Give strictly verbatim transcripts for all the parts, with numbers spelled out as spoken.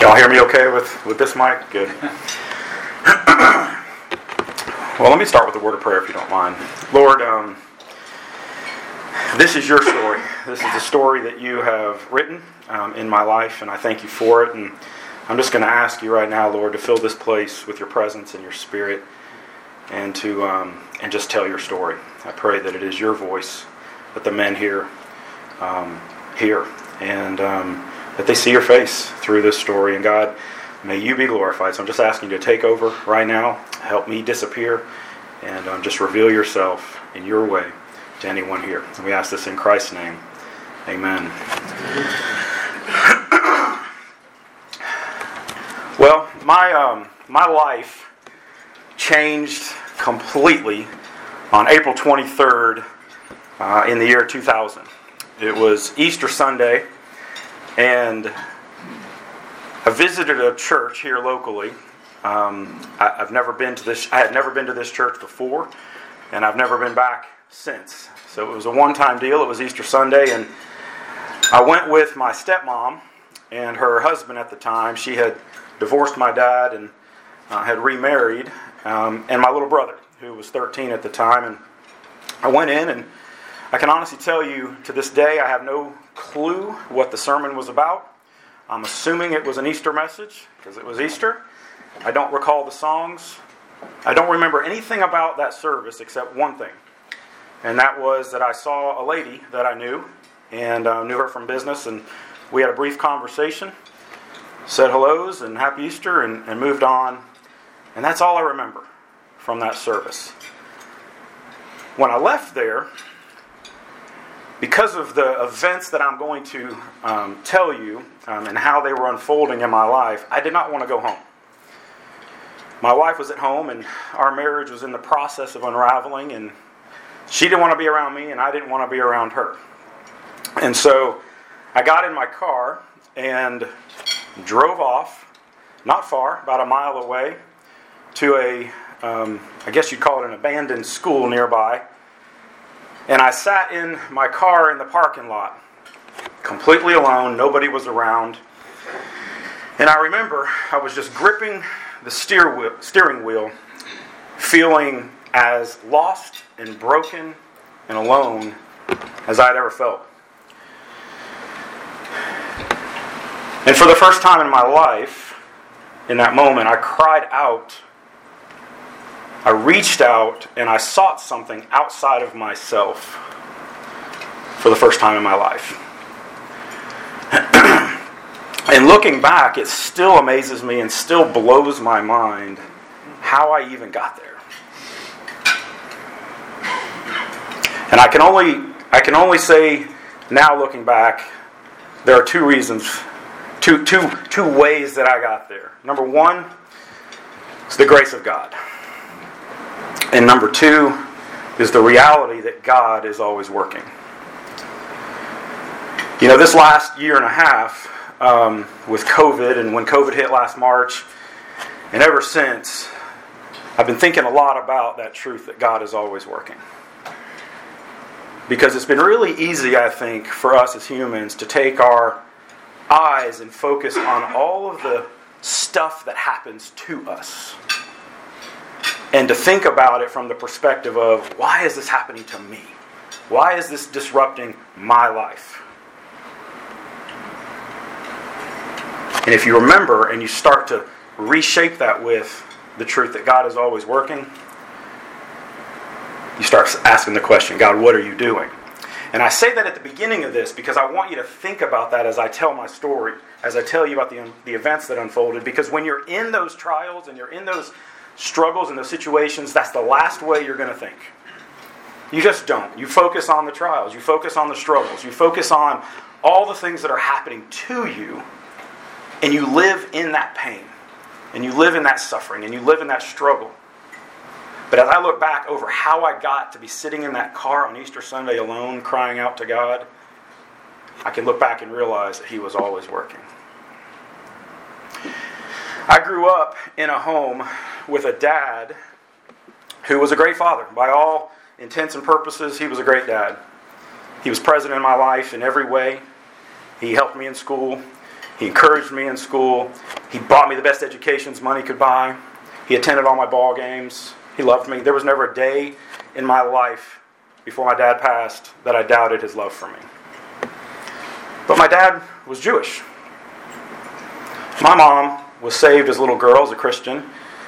Y'all hear me okay with, with this mic? Good. Well, let me start with a word of prayer if you don't mind. Lord, um, this is your story. This is the story that you have written um, in my life, and I thank you for it. And I'm just going to ask you right now, Lord, to fill this place with your presence and your spirit, and to um, and just tell your story. I pray that it is your voice that the men here um, hear, and um, that they see your face through this story. And God, may you be glorified. So I'm just asking you to take over right now. Help me disappear, and um, just reveal yourself in your way to anyone here. And we ask this in Christ's name. Amen. Well, my um, my life changed completely on April twenty-third uh, in the year two thousand. It was Easter Sunday, and I visited a church here locally. Um, I, I've never been to this. I had never been to this church before, and I've never been back since. So it was a one-time deal. It was Easter Sunday, and I went with my stepmom and her husband at the time. She had divorced my dad and uh, had remarried, um, and my little brother, who was thirteen at the time. And I went in, and I can honestly tell you, to this day, I have no clue what the sermon was about. I'm assuming it was an Easter message, because it was Easter. I don't recall the songs. I don't remember anything about that service except one thing. And that was that I saw a lady that I knew, and uh, knew her from business, and we had a brief conversation, said hellos and happy Easter, and, and moved on. And that's all I remember from that service. When I left there, because of the events that I'm going to um, tell you um, and how they were unfolding in my life, I did not want to go home. My wife was at home, and our marriage was in the process of unraveling, and she didn't want to be around me, and I didn't want to be around her. And so I got in my car and drove off, not far, about a mile away, to a, um, I guess you'd call it an abandoned school nearby. And I sat in my car in the parking lot, completely alone. Nobody was around. And I remember I was just gripping the steer wheel, steering wheel, feeling as lost and broken and alone as I'd ever felt. And for the first time in my life, in that moment, I cried out. I reached out and I sought something outside of myself for the first time in my life. And looking back, it still amazes me and still blows my mind how I even got there. And I can only I can only say now, looking back, there are two reasons, two two two ways that I got there. Number one is the grace of God. And number two is the reality that God is always working. You know, this last year and a half, um, with COVID, and when COVID hit last March, and ever since, I've been thinking a lot about that truth that God is always working. Because it's been really easy, I think, for us as humans to take our eyes and focus on all of the stuff that happens to us. And to think about it from the perspective of, why is this happening to me? Why is this disrupting my life? And if you remember and you start to reshape that with the truth that God is always working, you start asking the question, God, what are you doing? And I say that at the beginning of this because I want you to think about that as I tell my story, as I tell you about the, the events that unfolded. Because when you're in those trials and you're in those struggles and those situations, that's the last way you're going to think. You just don't. You focus on the trials. You focus on the struggles. You focus on all the things that are happening to you, and you live in that pain, and you live in that suffering, and you live in that struggle. But as I look back over how I got to be sitting in that car on Easter Sunday alone, crying out to God, I can look back and realize that He was always working. I grew up in a home with a dad who was a great father. By all intents and purposes, he was a great dad. He was present in my life in every way. He helped me in school. He encouraged me in school. He bought me the best educations money could buy. He attended all my ball games. He loved me. There was never a day in my life before my dad passed that I doubted his love for me. But my dad was Jewish. My mom was saved as a little girl, as a Christian.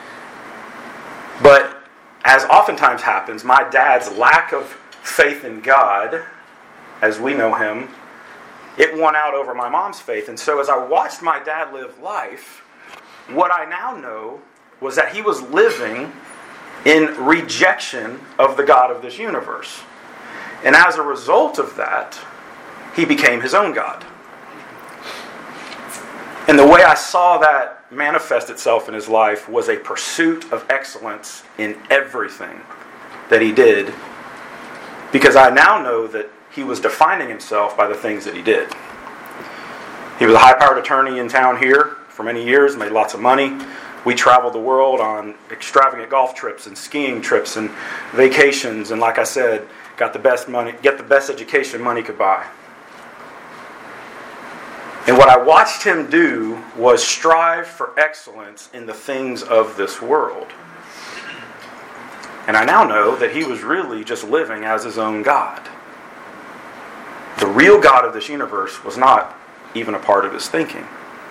But as oftentimes happens, my dad's lack of faith in God, as we know him, it won out over my mom's faith. And so as I watched my dad live life, what I now know was that he was living in rejection of the God of this universe. And as a result of that, he became his own God. And the way I saw that manifest itself in his life was a pursuit of excellence in everything that he did, because I now know that he was defining himself by the things that he did. He was a high-powered attorney in town here for many years, made lots of money. We traveled the world on extravagant golf trips and skiing trips and vacations, and like I said, got the best money, get the best education money could buy. And what I watched him do was strive for excellence in the things of this world. And I now know that he was really just living as his own God. The real God of this universe was not even a part of his thinking.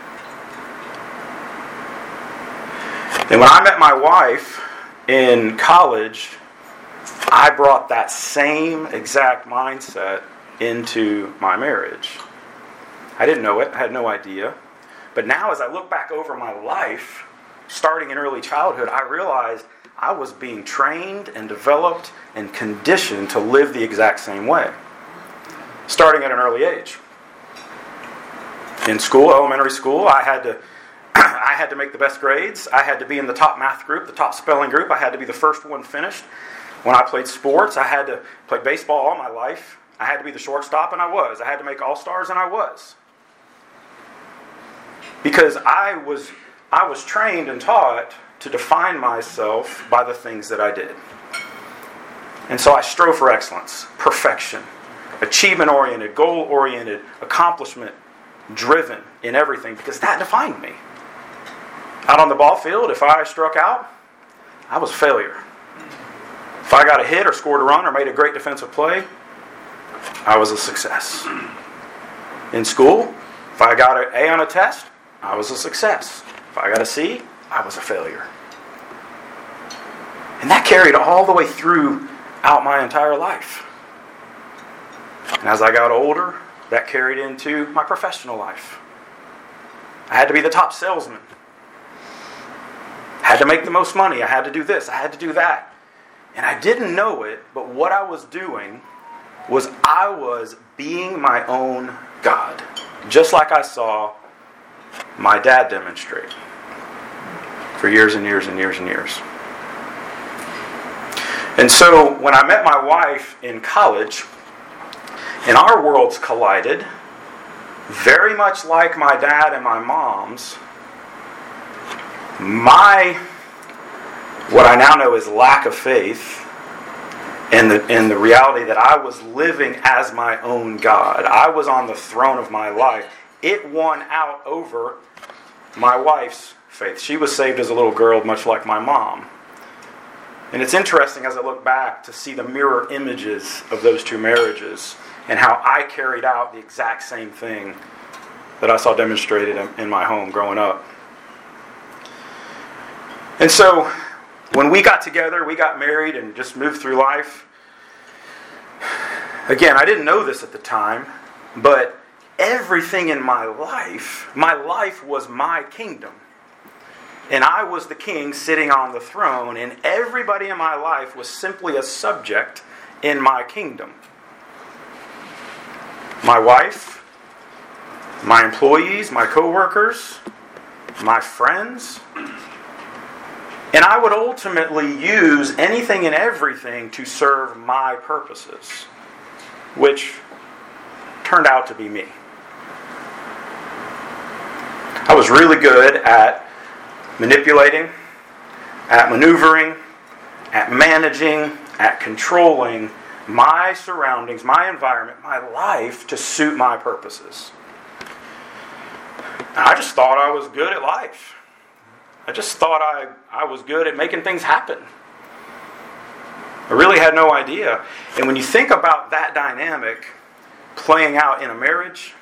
And when I met my wife in college, I brought that same exact mindset into my marriage. I didn't know it. I had no idea. But now as I look back over my life, starting in early childhood, I realized I was being trained and developed and conditioned to live the exact same way, starting at an early age. In school, elementary school, I had to I had to make the best grades. I had to be in the top math group, the top spelling group. I had to be the first one finished. When I played sports, I had to play baseball all my life. I had to be the shortstop, and I was. I had to make all-stars, and I was. Because I was I was trained and taught to define myself by the things that I did. And so I strove for excellence, perfection, achievement-oriented, goal-oriented, accomplishment-driven in everything, because that defined me. Out on the ball field, if I struck out, I was a failure. If I got a hit or scored a run or made a great defensive play, I was a success. In school, if I got an A on a test, I was a success. If I got a C, I was a failure. And that carried all the way throughout my entire life. And as I got older, that carried into my professional life. I had to be the top salesman. I had to make the most money. I had to do this. I had to do that. And I didn't know it, but what I was doing was I was being my own God. Just like I saw my dad demonstrate for years and years and years and years. And so when I met my wife in college, and our worlds collided, very much like my dad and my mom's, my, what I now know is lack of faith, and the, and the reality that I was living as my own God. I was on the throne of my life. It won out over my wife's faith. She was saved as a little girl, much like my mom. And it's interesting as I look back to see the mirror images of those two marriages and how I carried out the exact same thing that I saw demonstrated in, in my home growing up. And so when we got together, we got married and just moved through life. Again, I didn't know this at the time, but everything in my life, my life was my kingdom. And I was the king sitting on the throne, and everybody in my life was simply a subject in my kingdom. My wife, my employees, my co-workers, my friends. And I would ultimately use anything and everything to serve my purposes, which turned out to be me. I was really good at manipulating, at maneuvering, at managing, at controlling my surroundings, my environment, my life to suit my purposes. And I just thought I was good at life. I just thought I, I was good at making things happen. I really had no idea. And when you think about that dynamic playing out in a marriage,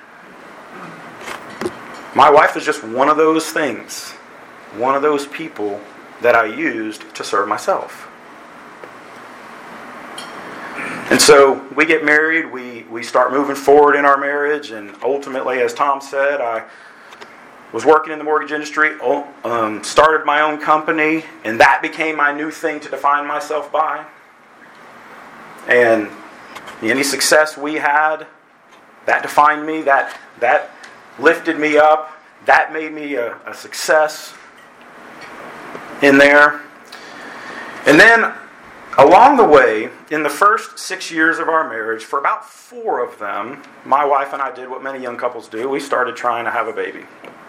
my wife is just one of those things, one of those people that I used to serve myself. And so we get married, we, we start moving forward in our marriage, and ultimately, as Tom said, I was working in the mortgage industry, um, started my own company, and that became my new thing to define myself by. And any success we had, that defined me, that that lifted me up, that made me a, a success in there. And then along the way, in the first six years of our marriage, for about four of them, my wife and I did what many young couples do. We started trying to have a baby.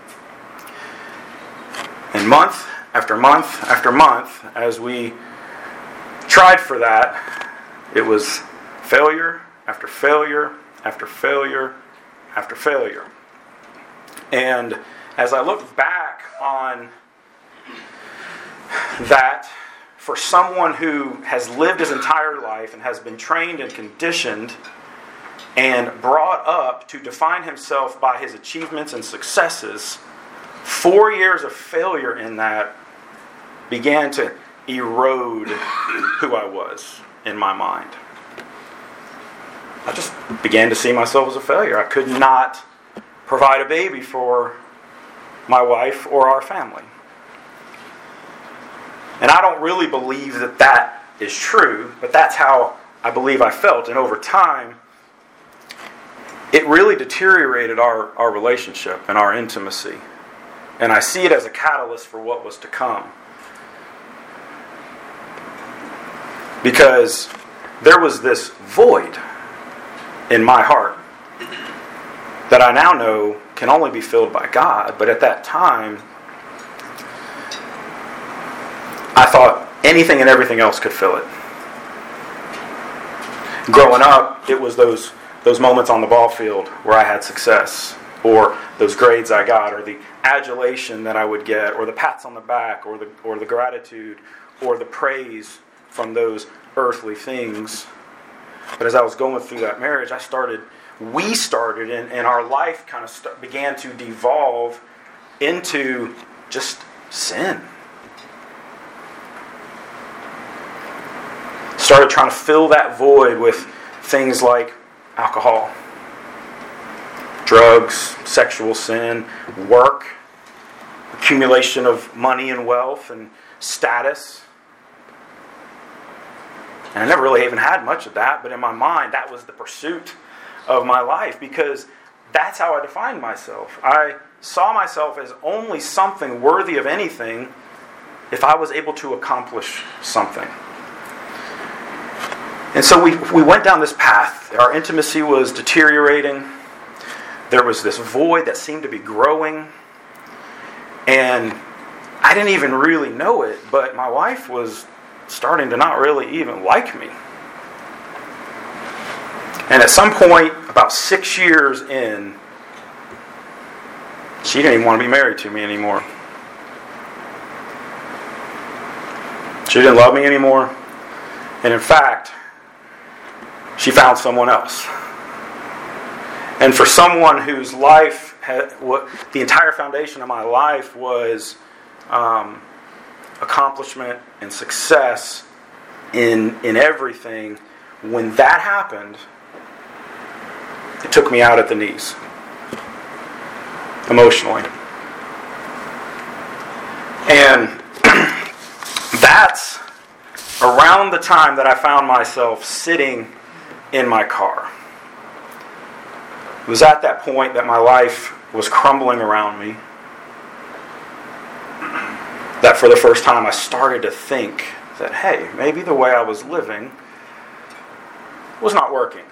And month after month after month, as we tried for that, it was failure after failure after failure after failure. And as I look back on that, for someone who has lived his entire life and has been trained and conditioned and brought up to define himself by his achievements and successes, four years of failure in that began to erode who I was in my mind. I just began to see myself as a failure. I could not provide a baby for my wife or our family. And I don't really believe that that is true, but that's how I believe I felt. And over time, it really deteriorated our, our relationship and our intimacy. And I see it as a catalyst for what was to come. Because there was this void in my heart that I now know can only be filled by God. But at that time, I thought anything and everything else could fill it. Growing up, it was those those moments on the ball field where I had success, or those grades I got, or the adulation that I would get, or the pats on the back, or the or the gratitude, or the praise from those earthly things. But as I was going through that marriage, I started, we started, and, and our life kind of st- began to devolve into just sin. Started trying to fill that void with things like alcohol, drugs, sexual sin, work, accumulation of money and wealth and status. And I never really even had much of that, but in my mind, that was the pursuit of my life, because that's how I defined myself. I saw myself as only something worthy of anything if I was able to accomplish something. And so we we went down this path. Our intimacy was deteriorating. There was this void that seemed to be growing. And I didn't even really know it, but my wife was starting to not really even like me. And at some point, about six years in, she didn't even want to be married to me anymore. She didn't love me anymore. And in fact, she found someone else. And for someone whose life, had, what, the entire foundation of my life was um, accomplishment and success in in everything, when that happened, it took me out at the knees, emotionally. And that's around the time that I found myself sitting in my car. It was at that point that my life was crumbling around me, that for the first time I started to think that, hey, maybe the way I was living was not working.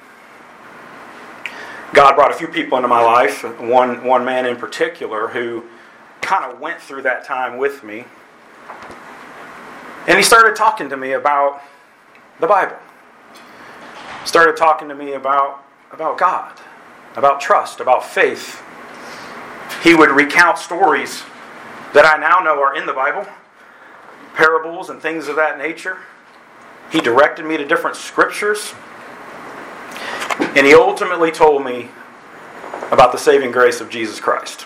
God brought a few people into my life, one, one man in particular who kind of went through that time with me. And he started talking to me about the Bible. Started talking to me about, about God, about trust, about faith. He would recount stories that I now know are in the Bible, parables and things of that nature. He directed me to different scriptures. And he ultimately told me about the saving grace of Jesus Christ.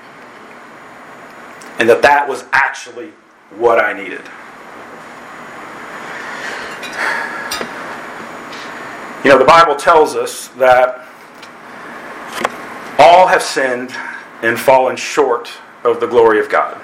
And that that was actually what I needed. You know, the Bible tells us that all have sinned and fallen short of the glory of God.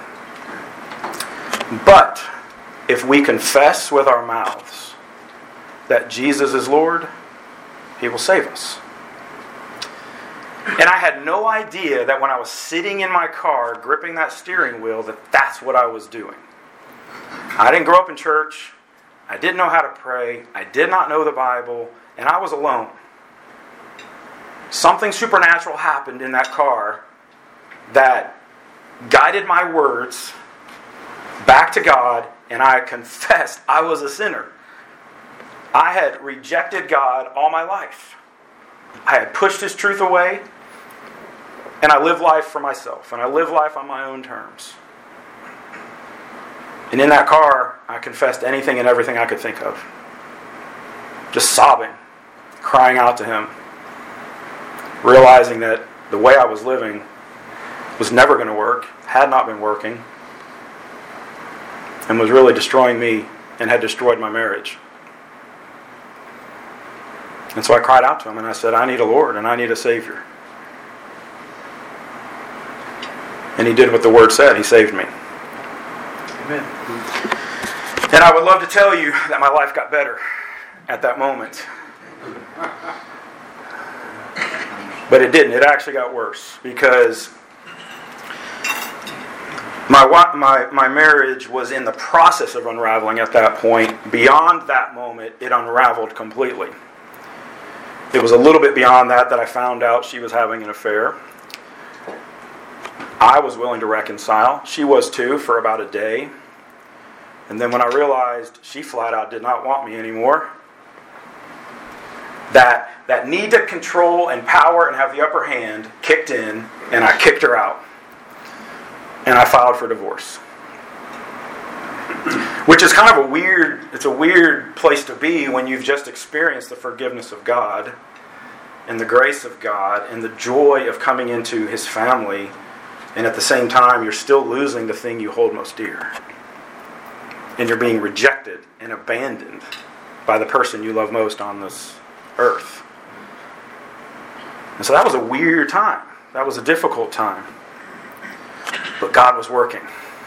But if we confess with our mouths that Jesus is Lord, He will save us. And I had no idea that when I was sitting in my car gripping that steering wheel that that's what I was doing. I didn't grow up in church. I didn't know how to pray. I did not know the Bible. And I was alone. Something supernatural happened in that car that guided my words back to God, and I confessed I was a sinner. I had rejected God all my life. I had pushed His truth away, and I lived life for myself, and I lived life on my own terms. And in that car, I confessed anything and everything I could think of. Just sobbing, crying out to Him, realizing that the way I was living was never going to work, had not been working, and was really destroying me and had destroyed my marriage. And so I cried out to Him and I said, I need a Lord and I need a Savior. And He did what the Word said. He saved me. Amen. And I would love to tell you that my life got better at that moment. But it didn't. It actually got worse because my my my marriage was in the process of unraveling at that point. Beyond that moment, it unraveled completely. It was a little bit beyond that that I found out she was having an affair. I was willing to reconcile. She was too for about a day. And then when I realized she flat out did not want me anymore, that that need to control and power and have the upper hand kicked in, and I kicked her out. And I filed for divorce. Which is kind of a weird, it's a weird place to be when you've just experienced the forgiveness of God and the grace of God and the joy of coming into His family, and at the same time you're still losing the thing you hold most dear. And you're being rejected and abandoned by the person you love most on this earth. And so that was a weird time. That was a difficult time. But God was working.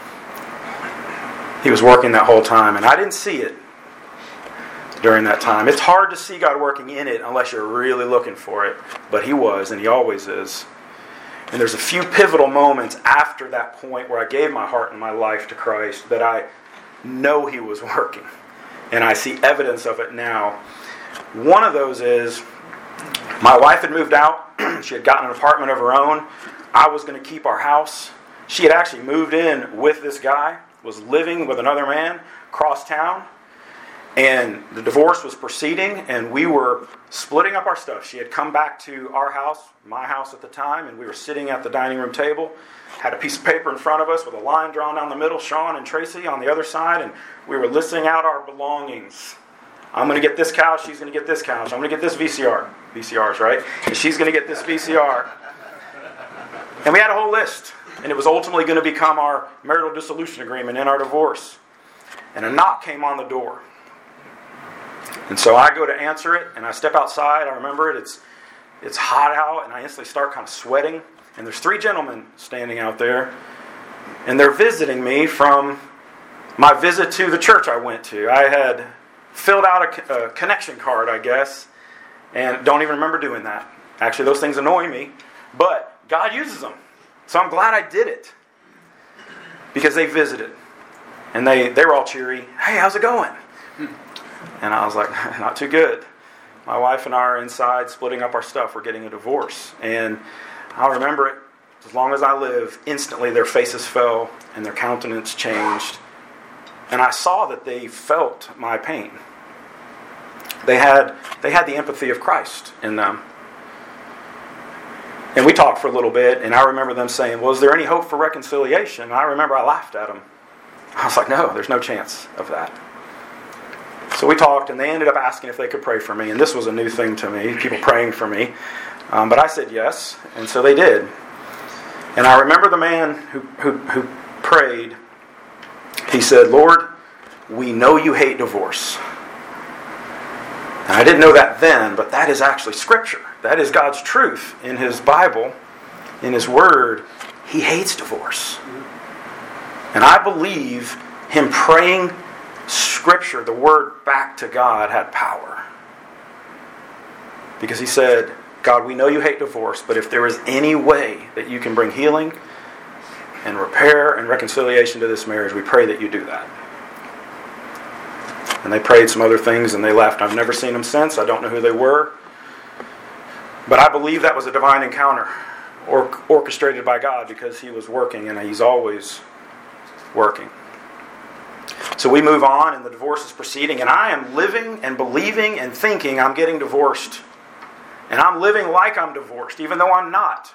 He was working that whole time, and I didn't see it during that time. It's hard to see God working in it unless you're really looking for it, but He was, and He always is. And there's a few pivotal moments after that point where I gave my heart and my life to Christ that I know He was working, and I see evidence of it now. One of those is my wife had moved out. She had gotten an apartment of her own. I was going to keep our house. She had actually moved in with this guy, was living with another man across town, and the divorce was proceeding, and we were splitting up our stuff. She had come back to our house, my house at the time, and we were sitting at the dining room table, had a piece of paper in front of us with a line drawn down the middle, Sean and Tracy on the other side, and we were listing out our belongings. I'm going to get this couch, she's going to get this couch, I'm going to get this V C R. V C Rs, right? And she's going to get this V C R. And we had a whole list. And it was ultimately going to become our marital dissolution agreement in our divorce. And a knock came on the door. And so I go to answer it, and I step outside. I remember it. It's it's hot out, and I instantly start kind of sweating. And there's three gentlemen standing out there. And they're visiting me from my visit to the church I went to. I had filled out a, a connection card, I guess, and don't even remember doing that. Actually, those things annoy me. But God uses them. So I'm glad I did it. Because they visited. And they, they were all cheery. Hey, how's it going? And I was like, not too good. My wife and I are inside splitting up our stuff. We're getting a divorce. And I'll remember it as long as I live. Instantly their faces fell and their countenance changed. And I saw that they felt my pain. They had, they had the empathy of Christ in them. And we talked for a little bit, and I remember them saying, well, is there any hope for reconciliation? And I remember I laughed at them. I was like, no, there's no chance of that. So we talked, and they ended up asking if they could pray for me. And this was a new thing to me, people praying for me. Um, but I said yes, and so they did. And I remember the man who, who, who prayed, he said, Lord, we know you hate divorce. And I didn't know that then, but that is actually Scripture. That is God's truth in His Bible, in His Word. He hates divorce. And I believe him praying Scripture, the Word, back to God had power. Because he said, God, we know you hate divorce, but if there is any way that you can bring healing and repair and reconciliation to this marriage, we pray that you do that. And they prayed some other things and they left. I've never seen them since. I don't know who they were. But I believe that was a divine encounter or orchestrated by God because He was working and He's always working. So we move on and the divorce is proceeding and I am living and believing and thinking I'm getting divorced. And I'm living like I'm divorced, even though I'm not.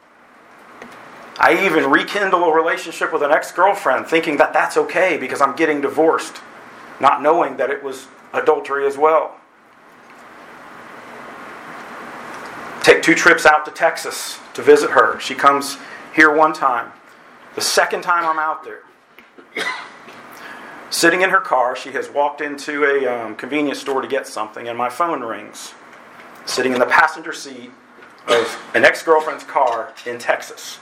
I even rekindle a relationship with an ex-girlfriend thinking that that's okay because I'm getting divorced, not knowing that it was adultery as well. Take two trips out to Texas to visit her. She comes here one time. The second time I'm out there, sitting in her car, she has walked into a um, convenience store to get something, and my phone rings. Sitting in the passenger seat of an ex-girlfriend's car in Texas.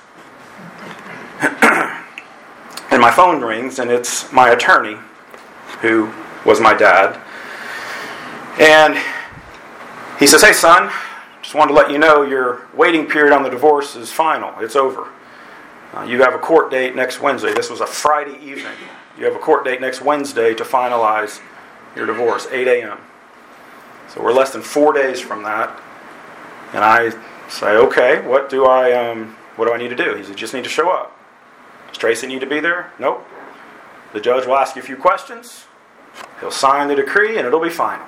And my phone rings, and it's my attorney, who was my dad. And he says, hey son, just wanted to let you know your waiting period on the divorce is final. It's over. Uh, you have a court date next Wednesday. This was a Friday evening. You have a court date next Wednesday to finalize your divorce, eight a.m. So we're less than four days from that. And I say, okay, what do I um, what do I need to do? He said, just need to show up. Does Tracy need to be there? Nope. The judge will ask you a few questions. He'll sign the decree and it'll be final.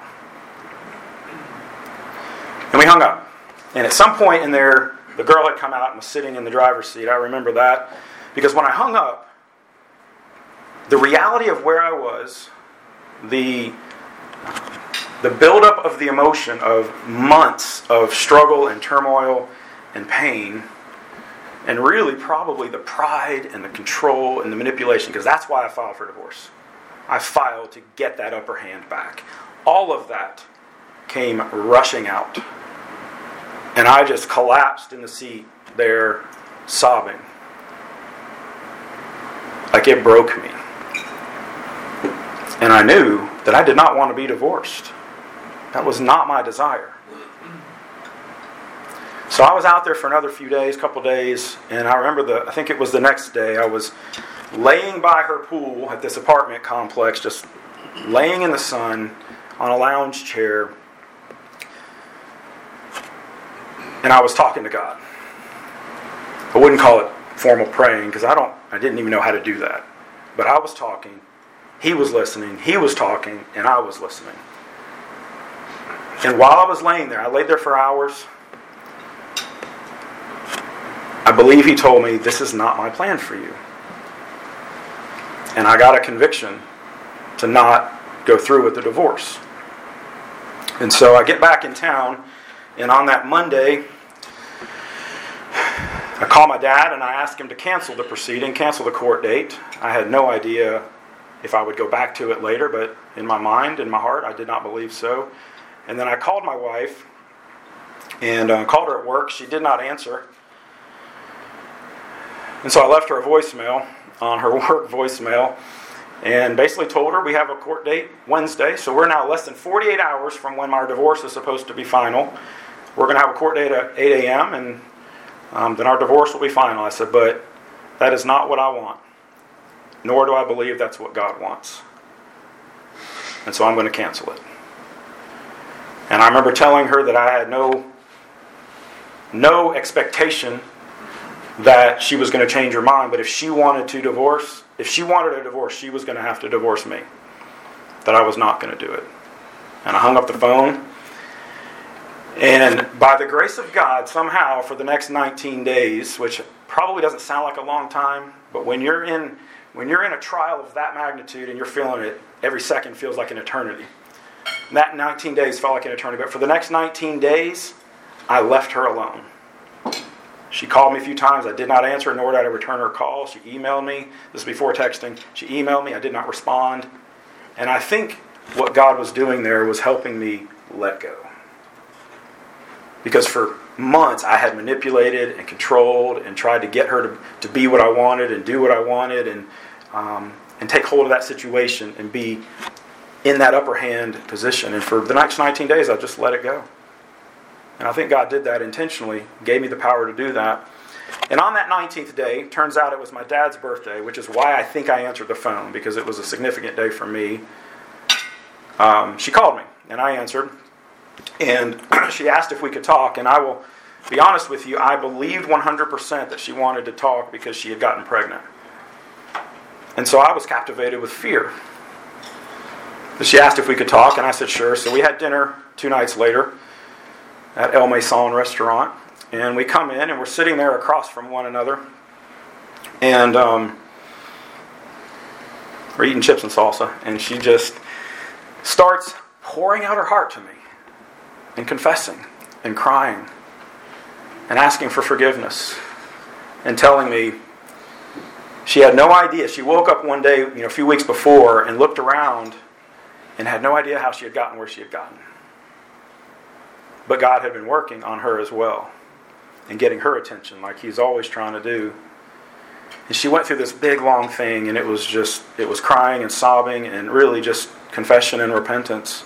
And we hung up. And at some point in there, the girl had come out and was sitting in the driver's seat. I remember that. Because when I hung up, the reality of where I was, the... The buildup of the emotion of months of struggle and turmoil and pain, and really probably the pride and the control and the manipulation, because that's why I filed for divorce. I filed to get that upper hand back. All of that came rushing out. And I just collapsed in the seat there, sobbing. Like it broke me. And I knew that I did not want to be divorced. That was not my desire. So I was out there for another few days, couple days, and I remember the, I think it was the next day, I was laying by her pool at this apartment complex, just laying in the sun on a lounge chair, and I was talking to God. I wouldn't call it formal praying, because I don't, I didn't even know how to do that. But I was talking, He was listening, He was talking, and I was listening. And while I was laying there, I laid there for hours. I believe He told me, this is not my plan for you. And I got a conviction to not go through with the divorce. And so I get back in town, and on that Monday, I call my dad and I ask him to cancel the proceeding, cancel the court date. I had no idea if I would go back to it later, but in my mind, in my heart, I did not believe so. And then I called my wife and uh, called her at work. She did not answer. And so I left her a voicemail on her work voicemail and basically told her we have a court date Wednesday. So we're now less than forty-eight hours from when our divorce is supposed to be final. We're going to have a court date at eight a.m. and um, then our divorce will be final. I said, but that is not what I want. Nor do I believe that's what God wants. And so I'm going to cancel it. And I remember telling her that I had no, no expectation that she was going to change her mind. But if she wanted to divorce, if she wanted a divorce, she was going to have to divorce me. That I was not going to do it. And I hung up the phone. And by the grace of God, somehow for the next nineteen days, which probably doesn't sound like a long time, but when you're in when you're in a trial of that magnitude and you're feeling it, every second feels like an eternity. And that nineteen days felt like an eternity. But for the next nineteen days, I left her alone. She called me a few times. I did not answer, nor did I return her call. She emailed me. This is before texting. She emailed me. I did not respond. And I think what God was doing there was helping me let go. Because for months I had manipulated and controlled and tried to get her to, to be what I wanted and do what I wanted and um, and take hold of that situation and be in that upper hand position. And for the next nineteen days, I just let it go. And I think God did that intentionally, gave me the power to do that. And on that nineteenth day, turns out it was my dad's birthday, which is why I think I answered the phone, because it was a significant day for me. Um, she called me, and I answered. And she asked if we could talk, and I will be honest with you, I believed one hundred percent that she wanted to talk because she had gotten pregnant. And so I was captivated with fear. But she asked if we could talk, and I said sure. So we had dinner two nights later at El Maison restaurant, and we come in, and we're sitting there across from one another, and um, we're eating chips and salsa, and she just starts pouring out her heart to me. And confessing, and crying, and asking for forgiveness, and telling me she had no idea. She woke up one day, you know, a few weeks before, and looked around, and had no idea how she had gotten where she had gotten. But God had been working on her as well, and getting her attention, like He's always trying to do. And she went through this big, long thing, and it was just, it was crying and sobbing, and really just confession and repentance.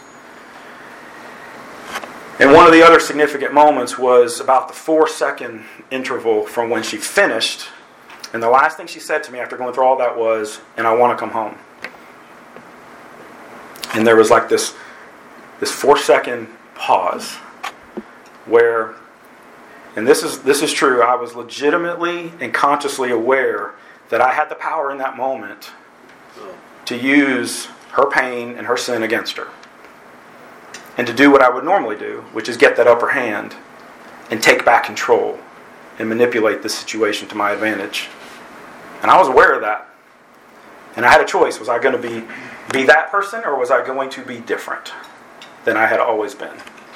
And one of the other significant moments was about the four-second interval from when she finished. And the last thing she said to me after going through all that was, and I want to come home. And there was like this, this four-second pause where, and this is this is true, I was legitimately and consciously aware that I had the power in that moment to use her pain and her sin against her. And to do what I would normally do, which is get that upper hand and take back control and manipulate the situation to my advantage. And I was aware of that. And I had a choice. Was I going to be, be that person, or was I going to be different than I had always been?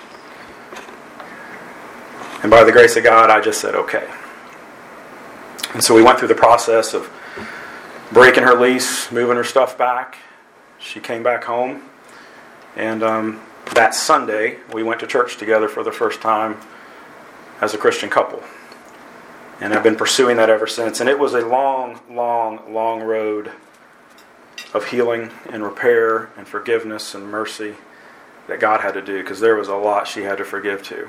And by the grace of God, I just said, okay. And so we went through the process of breaking her lease, moving her stuff back. She came back home. And um, that Sunday, we went to church together for the first time as a Christian couple. And I've been pursuing that ever since. And it was a long, long, long road of healing and repair and forgiveness and mercy that God had to do, because there was a lot she had to forgive too.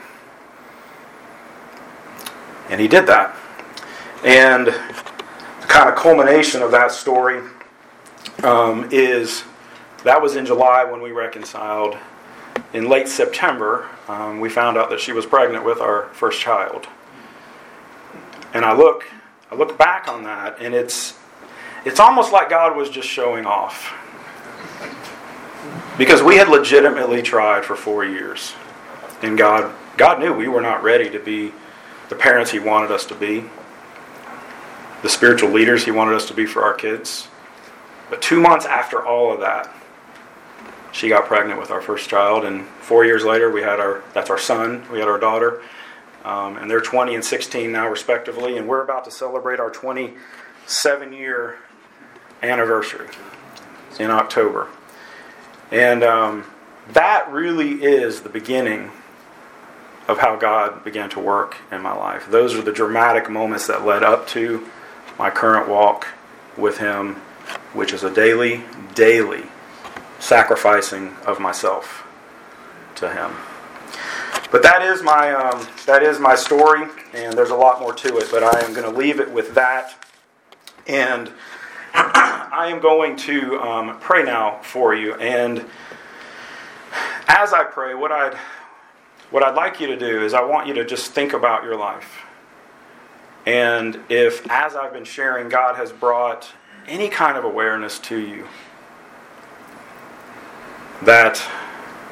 And He did that. And the kind of culmination of that story um, is, that was in July when we reconciled. In late September, um, we found out that she was pregnant with our first child. And I look, I look back on that, and it's, it's almost like God was just showing off. Because we had legitimately tried for four years, and God, God knew we were not ready to be the parents He wanted us to be, the spiritual leaders He wanted us to be for our kids. But two months after all of that, she got pregnant with our first child, and four years later, we had our, that's our son, we had our daughter, um, and they're twenty and sixteen now respectively, and we're about to celebrate our twenty-seven year anniversary in October. And um, that really is the beginning of how God began to work in my life. Those are the dramatic moments that led up to my current walk with Him, which is a daily, daily sacrificing of myself to Him. But that is my um, that is my story, and there's a lot more to it. But I am going to leave it with that, and I am going to um, pray now for you. And as I pray, what I'd what I'd like you to do is I want you to just think about your life, and if, as I've been sharing, God has brought any kind of awareness to you that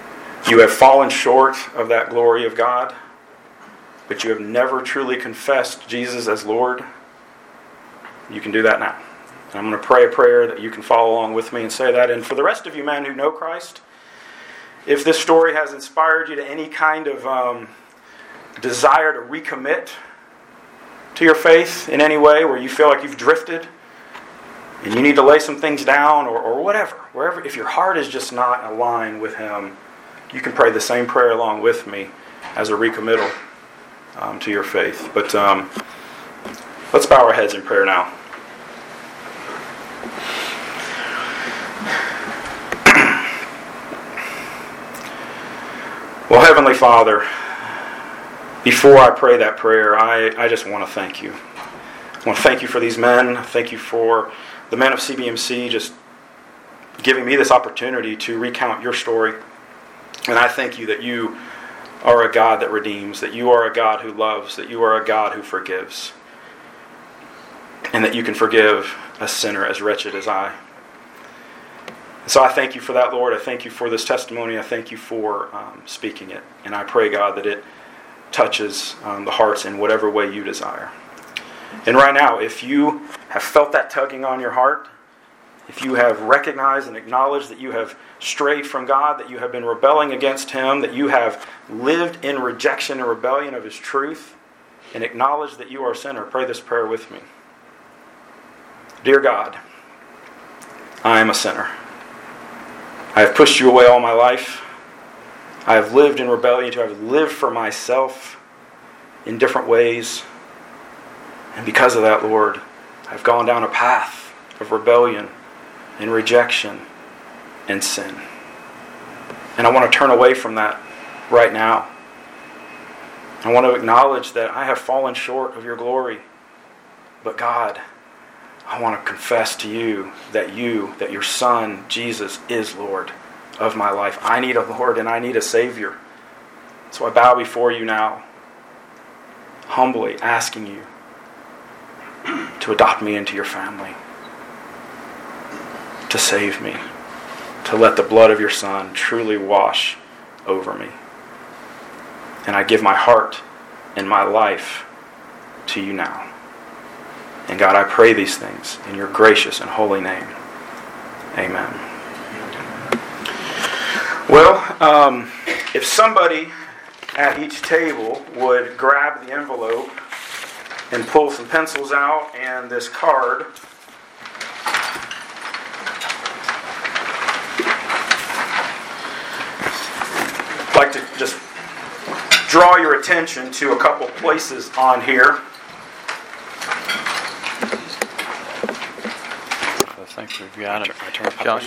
you have fallen short of that glory of God, but you have never truly confessed Jesus as Lord, you can do that now. And I'm going to pray a prayer that you can follow along with me and say that. And for the rest of you men who know Christ, if this story has inspired you to any kind of um, desire to recommit to your faith in any way, where you feel like you've drifted and you need to lay some things down, or, or whatever, wherever, if your heart is just not aligned with Him, you can pray the same prayer along with me as a recommittal um, to your faith. But um, let's bow our heads in prayer now. Well, Heavenly Father, before I pray that prayer, I, I just want to thank you. I want to thank you for these men. Thank you for the men of C B M C just giving me this opportunity to recount your story. And I thank you that you are a God that redeems, that you are a God who loves, that you are a God who forgives, and that you can forgive a sinner as wretched as I. So I thank you for that, Lord. I thank you for this testimony. I thank you for um, speaking it. And I pray, God, that it touches um, the hearts in whatever way you desire. And right now, if you have felt that tugging on your heart, if you have recognized and acknowledged that you have strayed from God, that you have been rebelling against Him, that you have lived in rejection and rebellion of His truth, and acknowledge that you are a sinner, pray this prayer with me. Dear God, I am a sinner. I have pushed you away all my life. I have lived in rebellion to you. I have lived for myself in different ways. And because of that, Lord, I've gone down a path of rebellion and rejection and sin. And I want to turn away from that right now. I want to acknowledge that I have fallen short of your glory. But God, I want to confess to you that you, that your Son, Jesus, is Lord of my life. I need a Lord and I need a Savior. So I bow before you now, humbly asking you to adopt me into your family, to save me, to let the blood of your Son truly wash over me. And I give my heart and my life to you now. And God, I pray these things in your gracious and holy name. Amen. Well, um, if somebody at each table would grab the envelope and pull some pencils out and this card. I'd like to just draw your attention to a couple places on here. I think we've got it.